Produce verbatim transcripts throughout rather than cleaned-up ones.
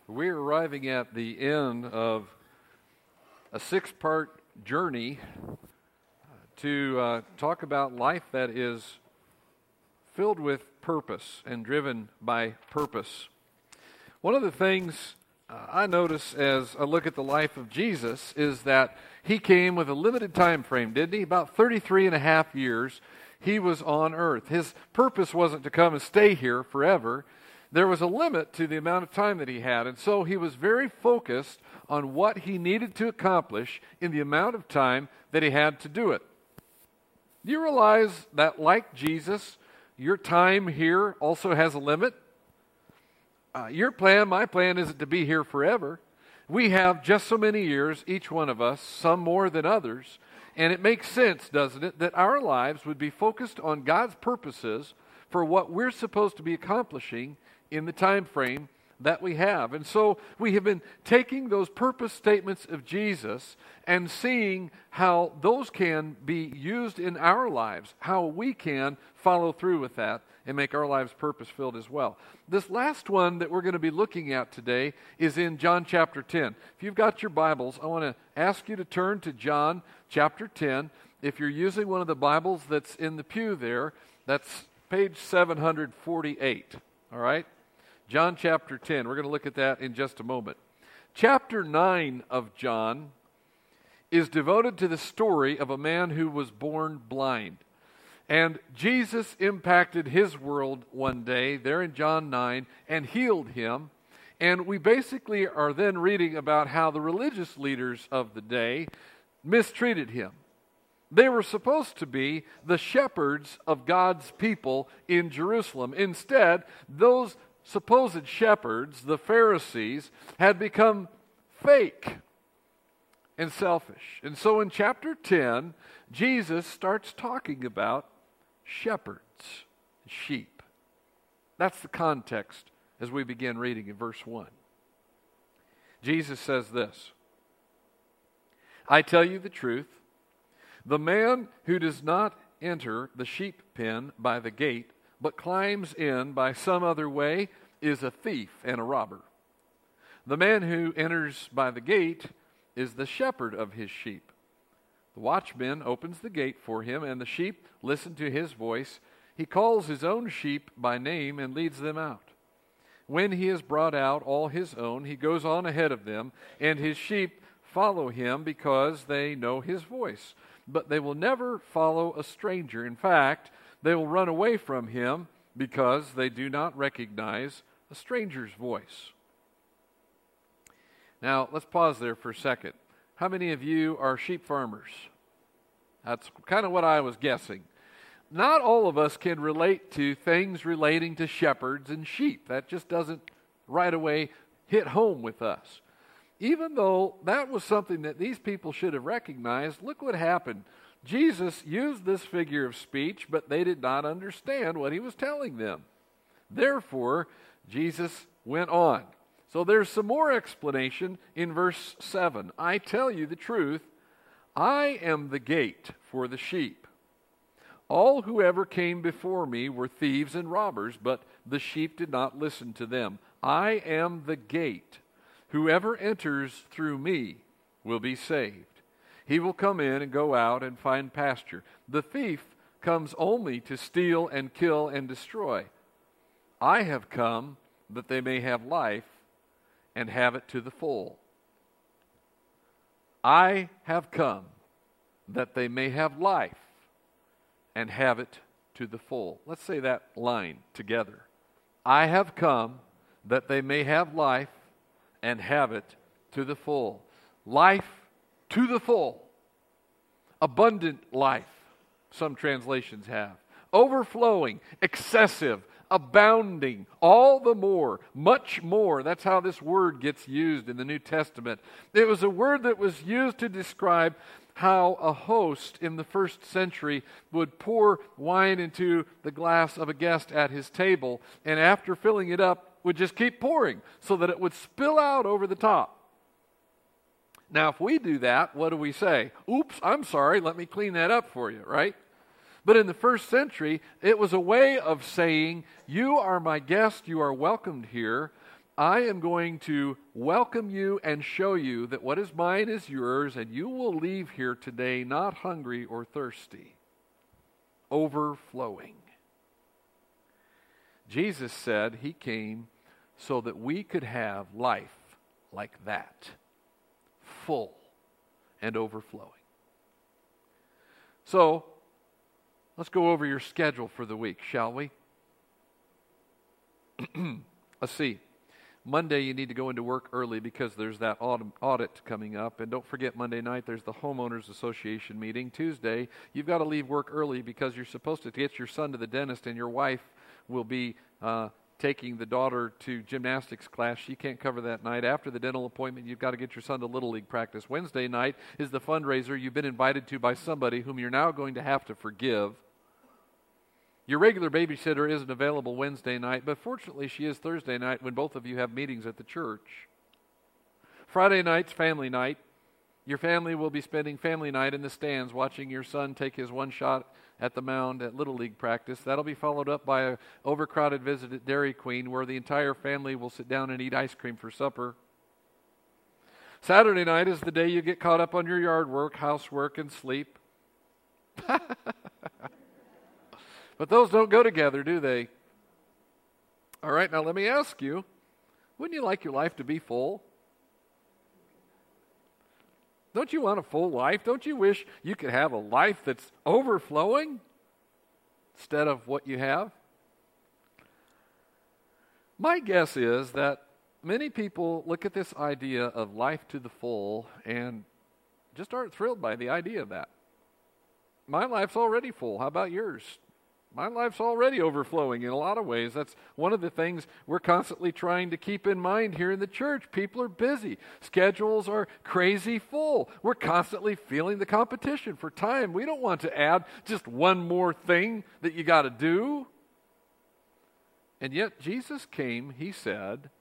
We're arriving at the end of a six-part journey to uh, talk about life that is filled with purpose and driven by purpose. One of the things uh, I notice as I look at the life of Jesus is that he came with a limited time frame, didn't he? About thirty-three and a half years he was on earth. His purpose wasn't to come and stay here forever. There was a limit to the amount of time that he had, and so he was very focused on what he needed to accomplish in the amount of time that he had to do it. Do you realize that, like Jesus, your time here also has a limit? Uh, your plan, my plan, isn't to be here forever. We have just so many years, each one of us, some more than others, and it makes sense, doesn't it, that our lives would be focused on God's purposes for what we're supposed to be accomplishing in the time frame that we have. And so we have been taking those purpose statements of Jesus and seeing how those can be used in our lives, how we can follow through with that and make our lives purpose-filled as well. This last one that we're going to be looking at today is in John chapter ten. If you've got your Bibles, I want to ask you to turn to John chapter ten. If you're using one of the Bibles that's in the pew there, that's page seven forty-eight. All right? John chapter ten. We're going to look at that in just a moment. Chapter nine of John is devoted to the story of a man who was born blind. And Jesus impacted his world one day there in John nine and healed him. And we basically are then reading about how the religious leaders of the day mistreated him. They were supposed to be the shepherds of God's people in Jerusalem. Instead, those supposed shepherds, the Pharisees, had become fake and selfish. And so in chapter ten, Jesus starts talking about shepherds, sheep. That's the context as we begin reading in verse one. Jesus says this, "I tell you the truth, the man who does not enter the sheep pen by the gate, but climbs in by some other way, is a thief and a robber. The man who enters by the gate is the shepherd of his sheep. The watchman opens the gate for him, and the sheep listen to his voice. He calls his own sheep by name and leads them out. When he has brought out all his own, he goes on ahead of them, and his sheep follow him because they know his voice. But they will never follow a stranger. In fact, they will run away from him because they do not recognize a stranger's voice." Now, let's pause there for a second. How many of you are sheep farmers? That's kind of what I was guessing. Not all of us can relate to things relating to shepherds and sheep. That just doesn't right away hit home with us. Even though that was something that these people should have recognized, look what happened. Jesus used this figure of speech, but they did not understand what he was telling them. Therefore, Jesus went on. So there's some more explanation in verse seven. "I tell you the truth, I am the gate for the sheep. All who ever came before me were thieves and robbers, but the sheep did not listen to them. I am the gate. Whoever enters through me will be saved. He will come in and go out and find pasture. The thief comes only to steal and kill and destroy. I have come that they may have life and have it to the full. I have come that they may have life and have it to the full." Let's say that line together. I have come that they may have life and have it to the full. Life to the full. Abundant life, some translations have. Overflowing, excessive, abounding, all the more, much more. That's how this word gets used in the New Testament. It was a word that was used to describe how a host in the first century would pour wine into the glass of a guest at his table, and after filling it up, would just keep pouring so that it would spill out over the top. Now, if we do that, what do we say? Oops, I'm sorry, let me clean that up for you, right? But in the first century, it was a way of saying, you are my guest, you are welcomed here. I am going to welcome you and show you that what is mine is yours, and you will leave here today not hungry or thirsty, overflowing. Jesus said he came so that we could have life like that, full and overflowing. So, let's go over your schedule for the week, shall we? Let's see. Monday, you need to go into work early because there's that audit coming up. And don't forget, Monday night, there's the Homeowners Association meeting. Tuesday, you've got to leave work early because you're supposed to get your son to the dentist, and your wife will be uh, taking the daughter to gymnastics class. She can't cover that night. After the dental appointment, you've got to get your son to Little League practice. Wednesday night is the fundraiser you've been invited to by somebody whom you're now going to have to forgive. Your regular babysitter isn't available Wednesday night, but fortunately she is Thursday night when both of you have meetings at the church. Friday night's family night. Your family will be spending family night in the stands watching your son take his one shot at the mound at Little League practice. That'll be followed up by an overcrowded visit at Dairy Queen where the entire family will sit down and eat ice cream for supper. Saturday night is the day you get caught up on your yard work, housework, and sleep. But those don't go together, do they? All right, now let me ask you, wouldn't you like your life to be full? Don't you want a full life? Don't you wish you could have a life that's overflowing instead of what you have? My guess is that many people look at this idea of life to the full and just aren't thrilled by the idea of that. My life's already full. How about yours? My life's already overflowing in a lot of ways. That's one of the things we're constantly trying to keep in mind here in the church. People are busy. Schedules are crazy full. We're constantly feeling the competition for time. We don't want to add just one more thing that you got to do. And yet Jesus came, he said,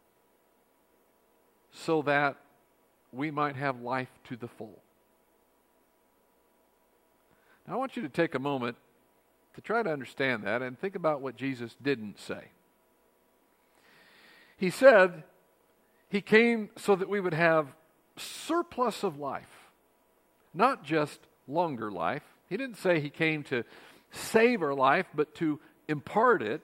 so that we might have life to the full. Now I want you to take a moment to try to understand that and think about what Jesus didn't say. He said he came so that we would have surplus of life, not just longer life. He didn't say he came to save our life, but to impart it.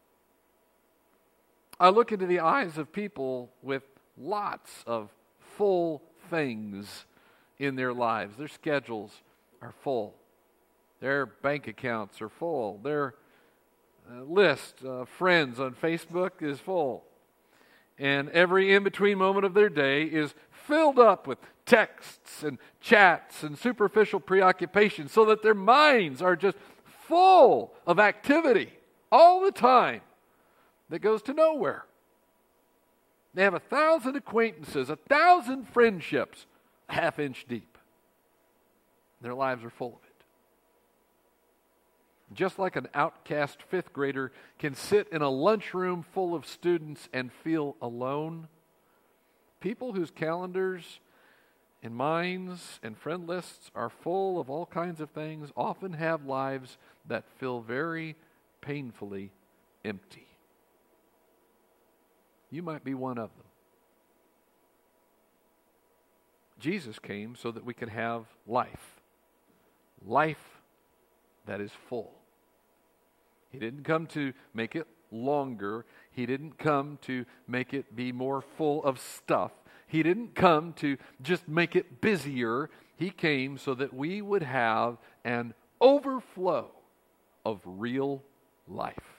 I look into the eyes of people with lots of full things in their lives. Their schedules are full. Their bank accounts are full. Their uh, list of friends on Facebook is full. And every in-between moment of their day is filled up with texts and chats and superficial preoccupations so that their minds are just full of activity all the time that goes to nowhere. They have a thousand acquaintances, a thousand friendships, a half inch deep. Their lives are full of it. Just like an outcast fifth grader can sit in a lunchroom full of students and feel alone, people whose calendars and minds and friend lists are full of all kinds of things often have lives that feel very painfully empty. You might be one of them. Jesus came so that we could have life. Life that is full. He didn't come to make it longer. He didn't come to make it be more full of stuff. He didn't come to just make it busier. He came so that we would have an overflow of real life.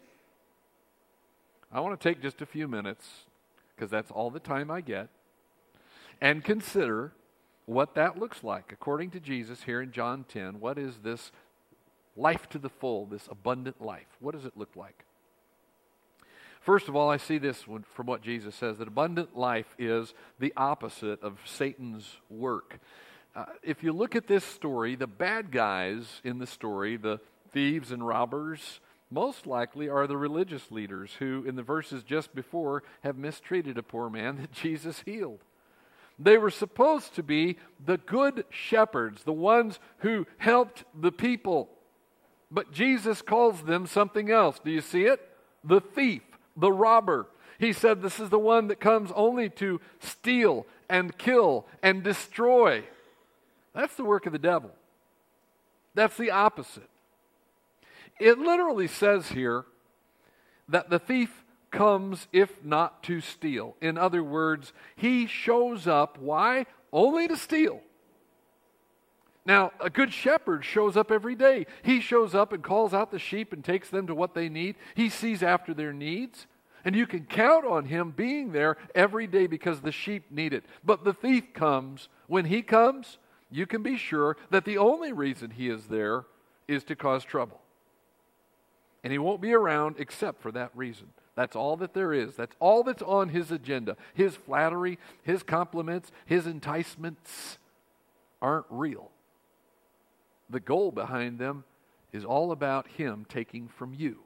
I want to take just a few minutes, because that's all the time I get, and consider what that looks like. According to Jesus here in John ten, what is this life to the full, this abundant life? What does it look like? First of all, I see this from what Jesus says, that abundant life is the opposite of Satan's work. Uh, if you look at this story, the bad guys in the story, the thieves and robbers, most likely are the religious leaders who, in the verses just before, have mistreated a poor man that Jesus healed. They were supposed to be the good shepherds, the ones who helped the people. But Jesus calls them something else. Do you see it? The thief, the robber. He said this is the one that comes only to steal and kill and destroy. That's the work of the devil. That's the opposite. It literally says here that the thief comes if not to steal. In other words, he shows up. Why? Only to steal. Now, a good shepherd shows up every day. He shows up and calls out the sheep and takes them to what they need. He sees after their needs. And you can count on him being there every day because the sheep need it. But the thief comes. When he comes, you can be sure that the only reason he is there is to cause trouble. And he won't be around except for that reason. That's all that there is. That's all that's on his agenda. His flattery, his compliments, his enticements aren't real. The goal behind them is all about him taking from you.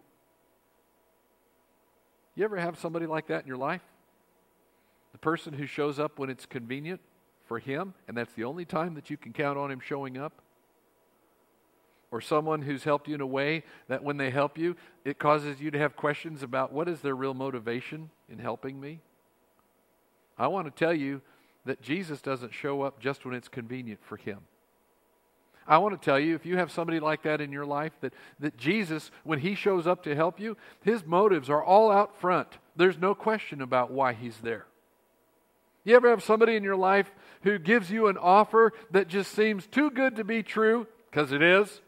You ever have somebody like that in your life? The person who shows up when it's convenient for him, and that's the only time that you can count on him showing up? Or someone who's helped you in a way that when they help you, it causes you to have questions about what is their real motivation in helping me? I want to tell you that Jesus doesn't show up just when it's convenient for him. I want to tell you, if you have somebody like that in your life, that, that Jesus, when he shows up to help you, his motives are all out front. There's no question about why he's there. You ever have somebody in your life who gives you an offer that just seems too good to be true? Because it is.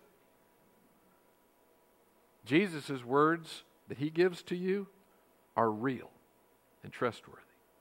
Jesus' words that he gives to you are real and trustworthy.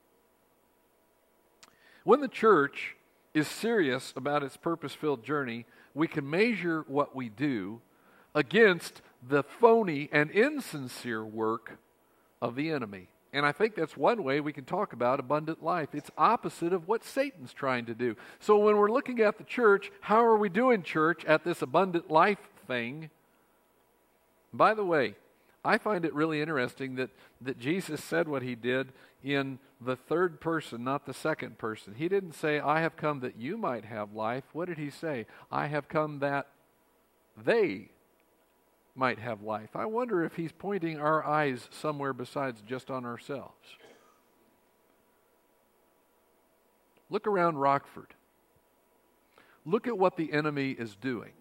When the church is serious about its purpose-filled journey, we can measure what we do against the phony and insincere work of the enemy. And I think that's one way we can talk about abundant life. It's opposite of what Satan's trying to do. So when we're looking at the church, how are we doing, church, at this abundant life thing? By the way, I find it really interesting that, that Jesus said what he did in the third person, not the second person. He didn't say, I have come that you might have life. What did he say? I have come that they might have life. I wonder if he's pointing our eyes somewhere besides just on ourselves. Look around Rockford. Look at what the enemy is doing.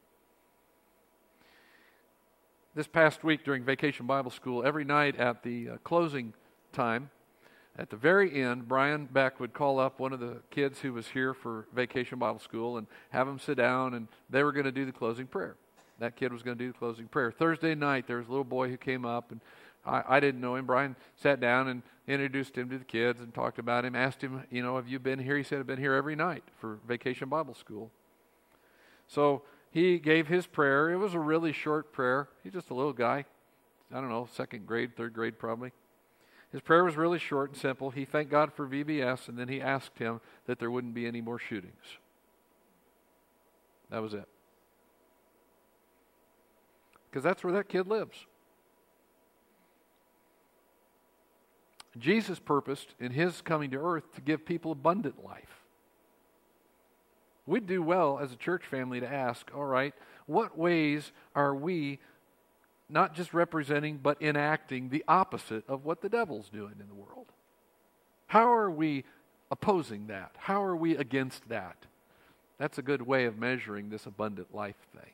This past week during Vacation Bible School, every night at the uh, closing time, at the very end, Brian Beck would call up one of the kids who was here for Vacation Bible School and have them sit down, and they were going to do the closing prayer. That kid was going to do the closing prayer. Thursday night, there was a little boy who came up, and I, I didn't know him. Brian sat down and introduced him to the kids and talked about him, asked him, you know, have you been here? He said, I've been here every night for Vacation Bible School. So he gave his prayer. It was a really short prayer. He's just a little guy. I don't know, second grade, third grade probably. His prayer was really short and simple. He thanked God for V B S, and then he asked him that there wouldn't be any more shootings. That was it. Because that's where that kid lives. Jesus purposed in his coming to earth to give people abundant life. We'd do well as a church family to ask, all right, what ways are we not just representing but enacting the opposite of what the devil's doing in the world? How are we opposing that? How are we against that? That's a good way of measuring this abundant life thing.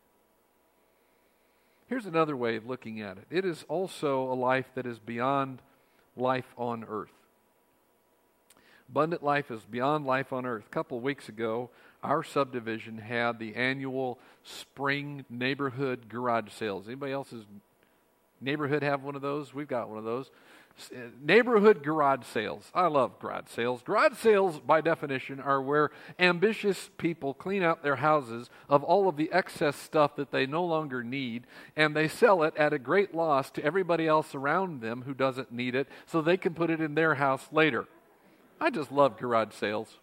Here's another way of looking at it. It is also a life that is beyond life on earth. Abundant life is beyond life on earth. A couple of weeks ago, our subdivision had the annual spring neighborhood garage sales. Anybody else's neighborhood have one of those? We've got one of those. Neighborhood garage sales. I love garage sales. Garage sales, by definition, are where ambitious people clean out their houses of all of the excess stuff that they no longer need, and they sell it at a great loss to everybody else around them who doesn't need it, so they can put it in their house later. I just love garage sales.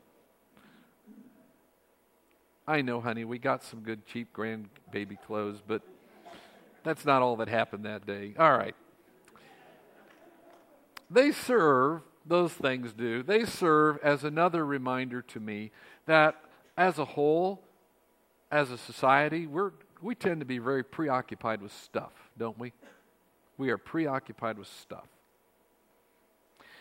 I know, honey, we got some good cheap grandbaby clothes, but that's not all that happened that day. All right. They serve, those things do, they serve as another reminder to me that as a whole, as a society, we're, we tend to be very preoccupied with stuff, don't we? We are preoccupied with stuff.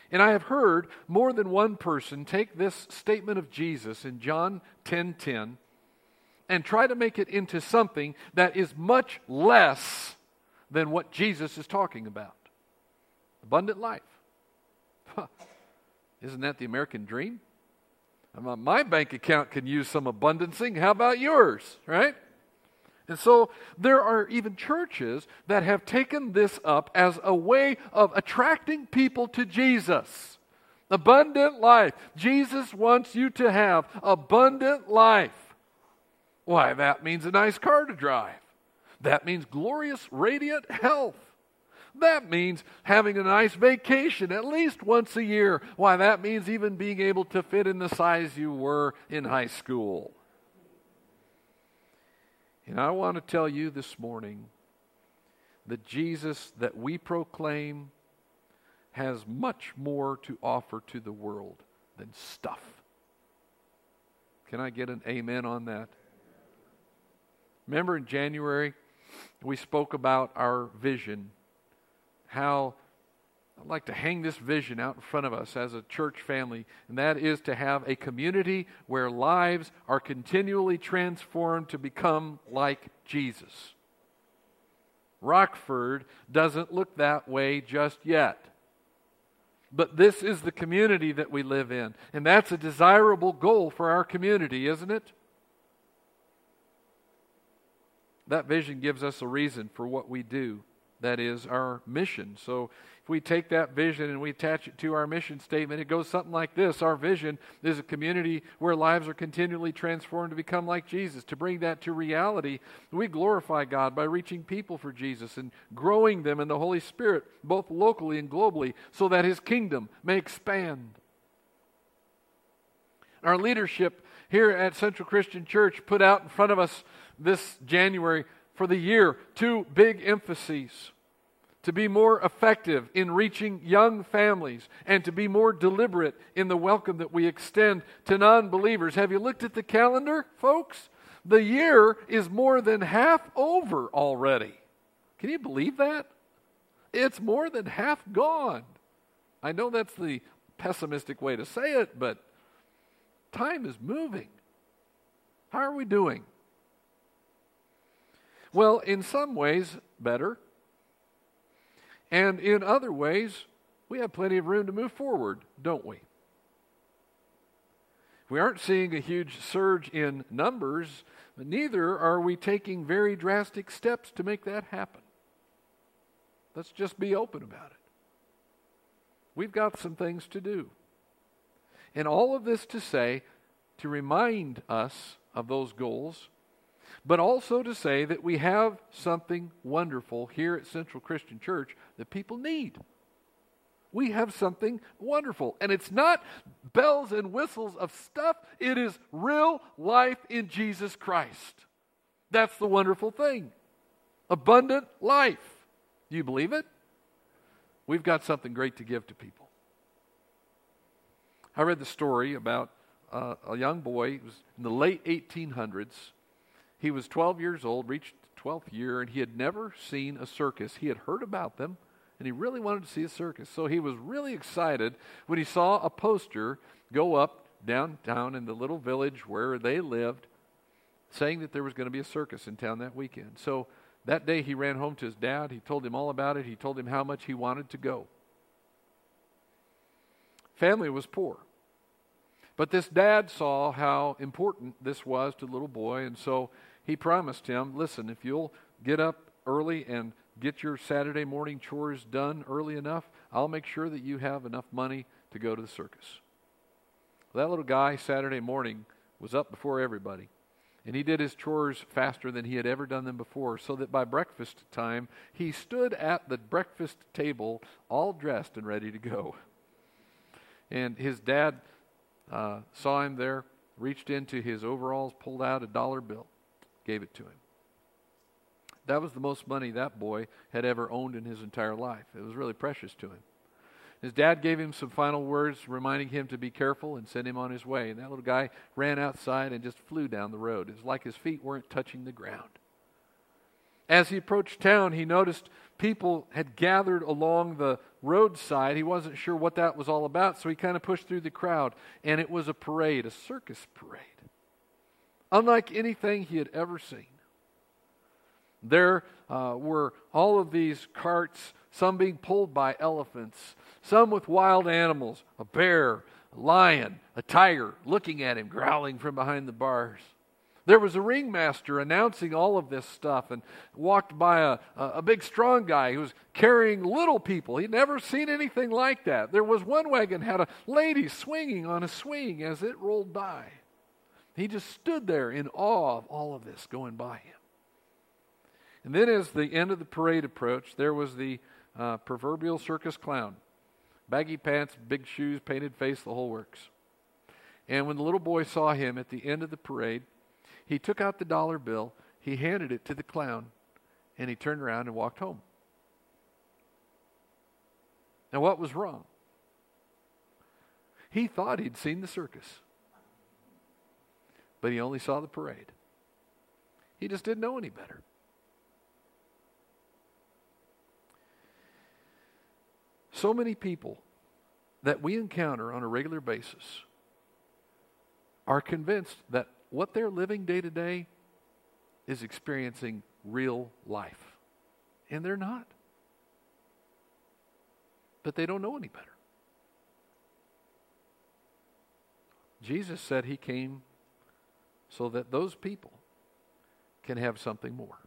And I have heard more than one person take this statement of Jesus in John ten ten and try to make it into something that is much less than what Jesus is talking about. Abundant life. Huh. Isn't that the American dream? My bank account can use some abundancing. How about yours, right? And so there are even churches that have taken this up as a way of attracting people to Jesus. Abundant life. Jesus wants you to have abundant life. Why, that means a nice car to drive. That means glorious, radiant health. That means having a nice vacation at least once a year. Why, that means even being able to fit in the size you were in high school. And I want to tell you this morning that Jesus that we proclaim has much more to offer to the world than stuff. Can I get an amen on that? Remember in January, we spoke about our vision, how I'd like to hang this vision out in front of us as a church family, and that is to have a community where lives are continually transformed to become like Jesus. Rockford doesn't look that way just yet. But this is the community that we live in, and that's a desirable goal for our community, isn't it? That vision gives us a reason for what we do. That is our mission. So if we take that vision and we attach it to our mission statement, it goes something like this. Our vision is a community where lives are continually transformed to become like Jesus. To bring that to reality, we glorify God by reaching people for Jesus and growing them in the Holy Spirit, both locally and globally, so that His kingdom may expand. Our leadership here at Central Christian Church put out in front of us this January for the year two big emphases: to be more effective in reaching young families and to be more deliberate in the welcome that we extend to non-believers. Have you looked at the calendar, folks? The year is more than half over already. Can you believe that? It's more than half gone. I know that's the pessimistic way to say it, but time is moving. How are we doing? Well, in some ways, better. And in other ways, we have plenty of room to move forward, don't we? We aren't seeing a huge surge in numbers, but neither are we taking very drastic steps to make that happen. Let's just be open about it. We've got some things to do. And all of this to say, to remind us of those goals, but also to say that we have something wonderful here at Central Christian Church that people need. We have something wonderful. And it's not bells and whistles of stuff. It is real life in Jesus Christ. That's the wonderful thing. Abundant life. Do you believe it? We've got something great to give to people. I read the story about uh, a young boy. It was in the late eighteen hundreds. He was twelve years old, reached twelfth year, and he had never seen a circus. He had heard about them, and he really wanted to see a circus. So he was really excited when he saw a poster go up downtown in the little village where they lived, saying that there was going to be a circus in town that weekend. So that day he ran home to his dad. He told him all about it. He told him how much he wanted to go. Family was poor. But this dad saw how important this was to the little boy, and so he promised him, listen, if you'll get up early and get your Saturday morning chores done early enough, I'll make sure that you have enough money to go to the circus. Well, that little guy Saturday morning was up before everybody, and he did his chores faster than he had ever done them before, so that by breakfast time, he stood at the breakfast table all dressed and ready to go. And his dad Uh, saw him there, reached into his overalls, pulled out a dollar bill, gave it to him. That was the most money that boy had ever owned in his entire life. It was really precious to him. His dad gave him some final words, reminding him to be careful, and sent him on his way. And that little guy ran outside and just flew down the road. It was like his feet weren't touching the ground. As he approached town, he noticed people had gathered along the roadside. He wasn't sure what that was all about, so he kind of pushed through the crowd. And it was a parade, a circus parade, unlike anything he had ever seen. There uh, were all of these carts, some being pulled by elephants, some with wild animals, a bear, a lion, a tiger, looking at him, growling from behind the bars. There was a ringmaster announcing all of this stuff, and walked by a, a, a big strong guy who was carrying little people. He'd never seen anything like that. There was one wagon had a lady swinging on a swing as it rolled by. He just stood there in awe of all of this going by him. And then as the end of the parade approached, there was the uh, proverbial circus clown. Baggy pants, big shoes, painted face, the whole works. And when the little boy saw him at the end of the parade, he took out the dollar bill, he handed it to the clown, and he turned around and walked home. Now what was wrong? He thought he'd seen the circus, but he only saw the parade. He just didn't know any better. So many people that we encounter on a regular basis are convinced that what they're living day to day is experiencing real life. And they're not. But they don't know any better. Jesus said he came so that those people can have something more.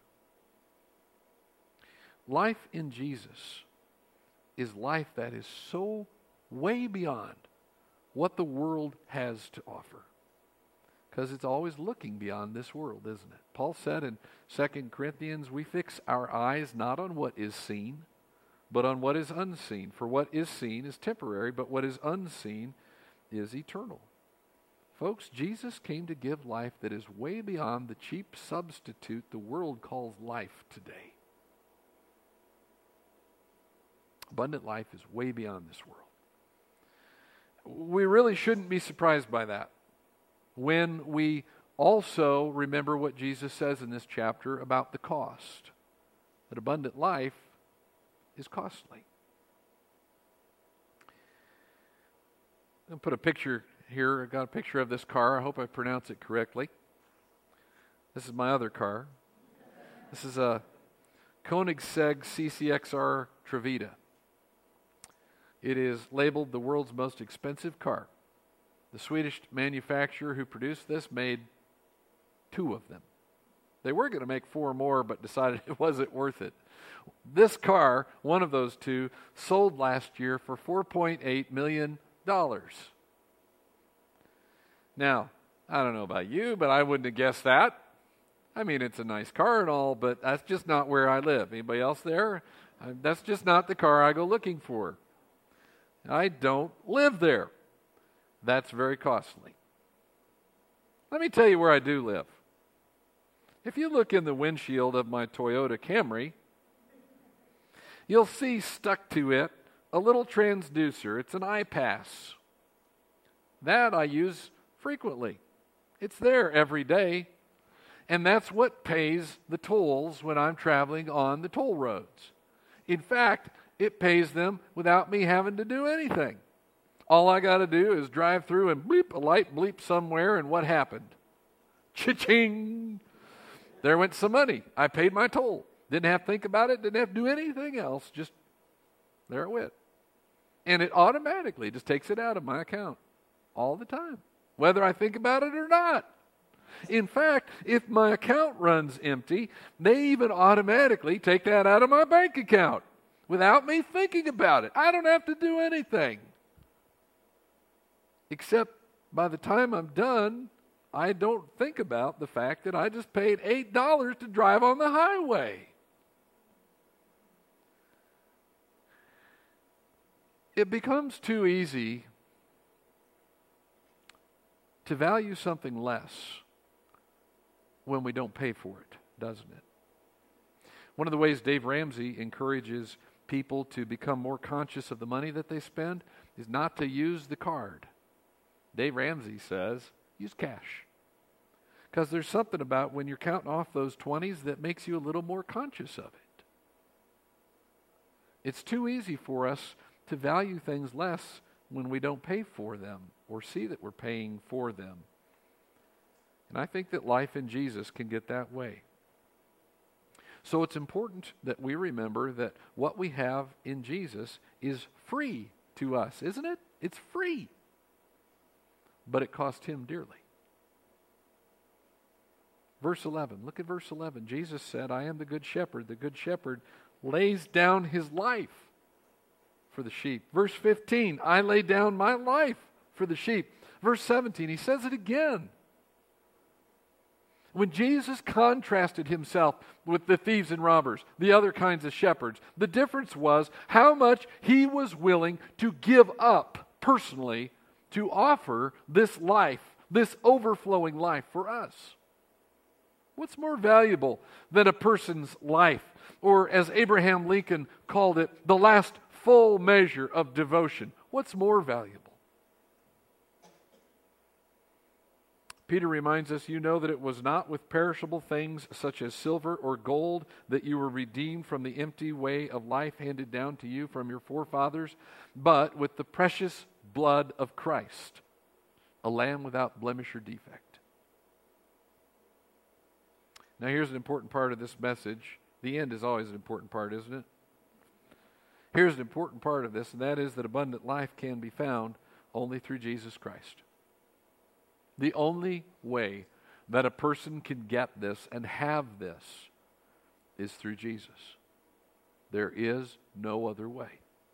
Life in Jesus is life that is so way beyond what the world has to offer. Because it's always looking beyond this world, isn't it? Paul said in Second Corinthians, we fix our eyes not on what is seen, but on what is unseen. For what is seen is temporary, but what is unseen is eternal. Folks, Jesus came to give life that is way beyond the cheap substitute the world calls life today. Abundant life is way beyond this world. We really shouldn't be surprised by that when we also remember what Jesus says in this chapter about the cost. That abundant life is costly. I'm going to put a picture here. I got a picture of this car. I hope I pronounce it correctly. This is my other car. This is a Koenigsegg C C X R Trevita. It is labeled the world's most expensive car. The Swedish manufacturer who produced this made two of them. They were going to make four more, but decided it wasn't worth it. This car, one of those two, sold last year for four point eight million dollars. Now, I don't know about you, but I wouldn't have guessed that. I mean, it's a nice car and all, but that's just not where I live. Anybody else there? That's just not the car I go looking for. I don't live there. That's very costly. Let me tell you where I do live. If you look in the windshield of my Toyota Camry, you'll see stuck to it a little transducer. It's an I-Pass. That I use frequently. It's there every day. And that's what pays the tolls when I'm traveling on the toll roads. In fact, it pays them without me having to do anything. All I got to do is drive through and bleep, a light bleep somewhere, and what happened? Cha-ching! There went some money. I paid my toll. Didn't have to think about it. Didn't have to do anything else. Just there it went. And it automatically just takes it out of my account all the time, whether I think about it or not. In fact, if my account runs empty, they even automatically take that out of my bank account without me thinking about it. I don't have to do anything. Except by the time I'm done, I don't think about the fact that I just paid eight dollars to drive on the highway. It becomes too easy to value something less when we don't pay for it, doesn't it? One of the ways Dave Ramsey encourages people to become more conscious of the money that they spend is not to use the card. Dave Ramsey says, use cash. Because there's something about when you're counting off those twenties that makes you a little more conscious of it. It's too easy for us to value things less when we don't pay for them or see that we're paying for them. And I think that life in Jesus can get that way. So it's important that we remember that what we have in Jesus is free to us, isn't it? It's free. But it cost him dearly. Verse eleven, look at verse eleven. Jesus said, I am the good shepherd. The good shepherd lays down his life for the sheep. Verse fifteen, I lay down my life for the sheep. Verse seventeen, he says it again. When Jesus contrasted himself with the thieves and robbers, the other kinds of shepherds, the difference was how much he was willing to give up personally to offer this life, this overflowing life for us. What's more valuable than a person's life? Or as Abraham Lincoln called it, the last full measure of devotion. What's more valuable? Peter reminds us, you know that it was not with perishable things such as silver or gold that you were redeemed from the empty way of life handed down to you from your forefathers, but with the precious blood of Christ, a lamb without blemish or defect. Now here's an important part of this message. The end is always an important part, isn't it? Here's an important part of this, and that is that abundant life can be found only through Jesus Christ. The only way that a person can get this and have this is through Jesus. There is no other way.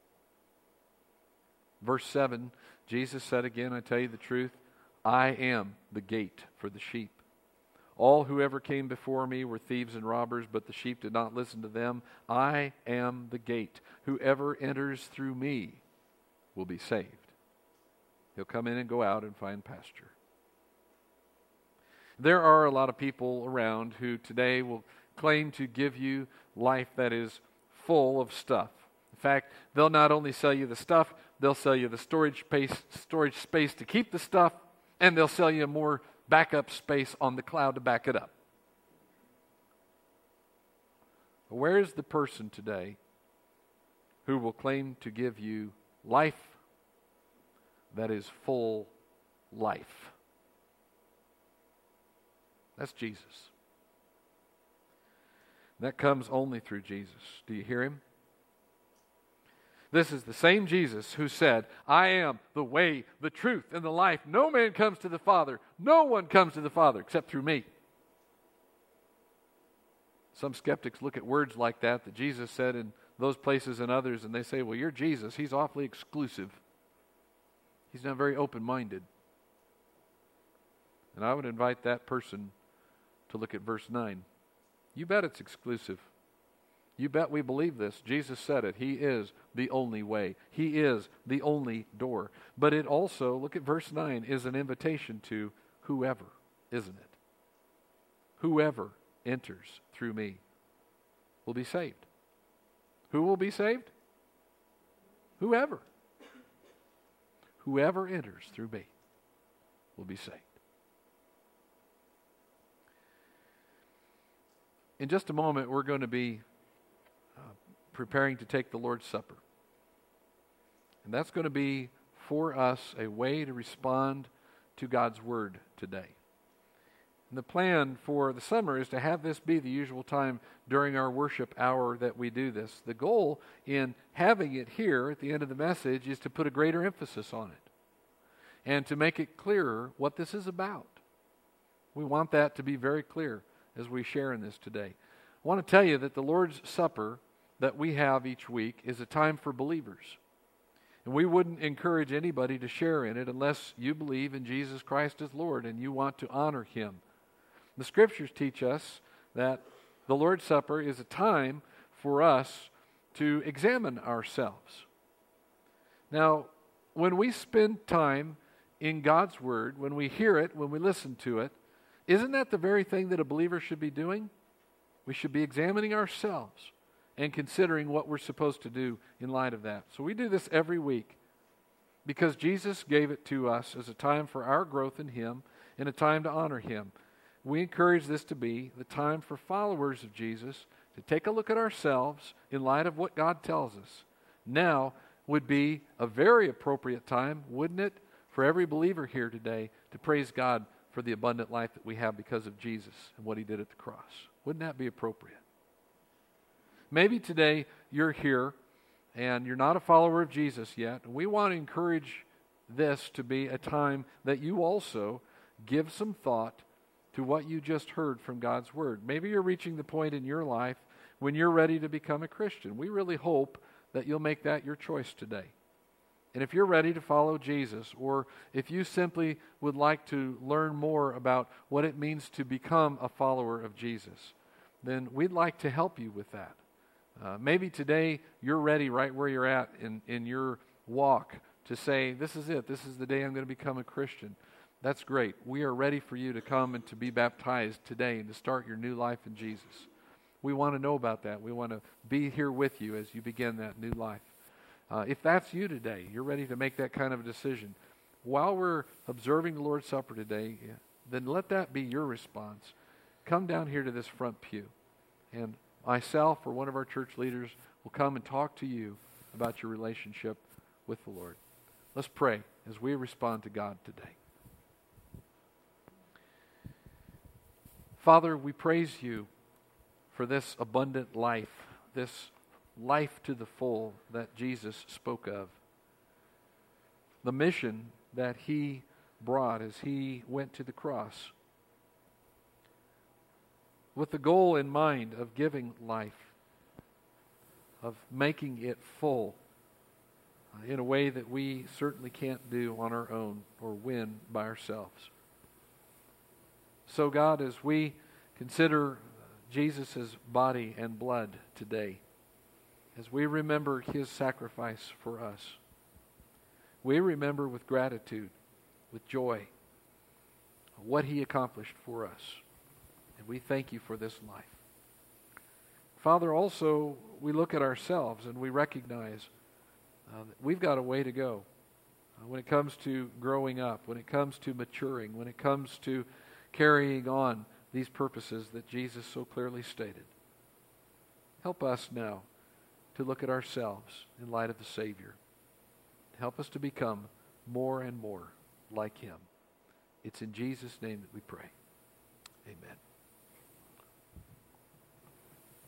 Verse seven, Jesus said again, I tell you the truth, I am the gate for the sheep. All who ever came before me were thieves and robbers, but the sheep did not listen to them. I am the gate. Whoever enters through me will be saved. He'll come in and go out and find pasture. There are a lot of people around who today will claim to give you life that is full of stuff. In fact, they'll not only sell you the stuff, they'll sell you the storage space, storage space to keep the stuff, and they'll sell you more backup space on the cloud to back it up. Where is the person today who will claim to give you life that is full life? That's Jesus. That comes only through Jesus. Do you hear him? This is the same Jesus who said, I am the way, the truth, and the life. No man comes to the Father. No one comes to the Father except through me. Some skeptics look at words like that that Jesus said in those places and others, and they say, well, you're Jesus. He's awfully exclusive. He's not very open-minded. And I would invite that person to look at verse nine. You bet it's exclusive. You bet we believe this. Jesus said it. He is the only way. He is the only door. But it also, look at verse nine, is an invitation to whoever, isn't it? Whoever enters through me will be saved. Who will be saved? Whoever. Whoever enters through me will be saved. In just a moment, we're going to be uh, preparing to take the Lord's Supper. And that's going to be, for us, a way to respond to God's Word today. And the plan for the summer is to have this be the usual time during our worship hour that we do this. The goal in having it here at the end of the message is to put a greater emphasis on it and to make it clearer what this is about. We want that to be very clear as we share in this today. I want to tell you that the Lord's Supper that we have each week is a time for believers. And we wouldn't encourage anybody to share in it unless you believe in Jesus Christ as Lord and you want to honor Him. The Scriptures teach us that the Lord's Supper is a time for us to examine ourselves. Now, when we spend time in God's Word, when we hear it, when we listen to it, isn't that the very thing that a believer should be doing? We should be examining ourselves and considering what we're supposed to do in light of that. So we do this every week because Jesus gave it to us as a time for our growth in Him and a time to honor Him. We encourage this to be the time for followers of Jesus to take a look at ourselves in light of what God tells us. Now, would be a very appropriate time, wouldn't it, for every believer here today to praise God for the abundant life that we have because of Jesus and what he did at the cross. Wouldn't that be appropriate? Maybe today you're here and you're not a follower of Jesus yet. We want to encourage this to be a time that you also give some thought to what you just heard from God's Word. Maybe you're reaching the point in your life when you're ready to become a Christian. We really hope that you'll make that your choice today. And if you're ready to follow Jesus, or if you simply would like to learn more about what it means to become a follower of Jesus, then we'd like to help you with that. Uh, maybe today you're ready right where you're at in, in your walk to say, this is it, this is the day I'm going to become a Christian. That's great. We are ready for you to come and to be baptized today and to start your new life in Jesus. We want to know about that. We want to be here with you as you begin that new life. Uh, if that's you today, you're ready to make that kind of a decision, while we're observing the Lord's Supper today, then let that be your response. Come down here to this front pew, and myself or one of our church leaders will come and talk to you about your relationship with the Lord. Let's pray as we respond to God today. Father, we praise you for this abundant life, this life to the full that Jesus spoke of. The mission that he brought as he went to the cross, with the goal in mind of giving life, of making it full uh, in a way that we certainly can't do on our own or win by ourselves. So God, as we consider Jesus' body and blood today, as we remember his sacrifice for us, we remember with gratitude, with joy, what he accomplished for us. And we thank you for this life. Father, also, we look at ourselves and we recognize uh, that we've got a way to go uh, when it comes to growing up, when it comes to maturing, when it comes to carrying on these purposes that Jesus so clearly stated. Help us now to look at ourselves in light of the Savior. Help us to become more and more like him. It's in Jesus' name that we pray. Amen.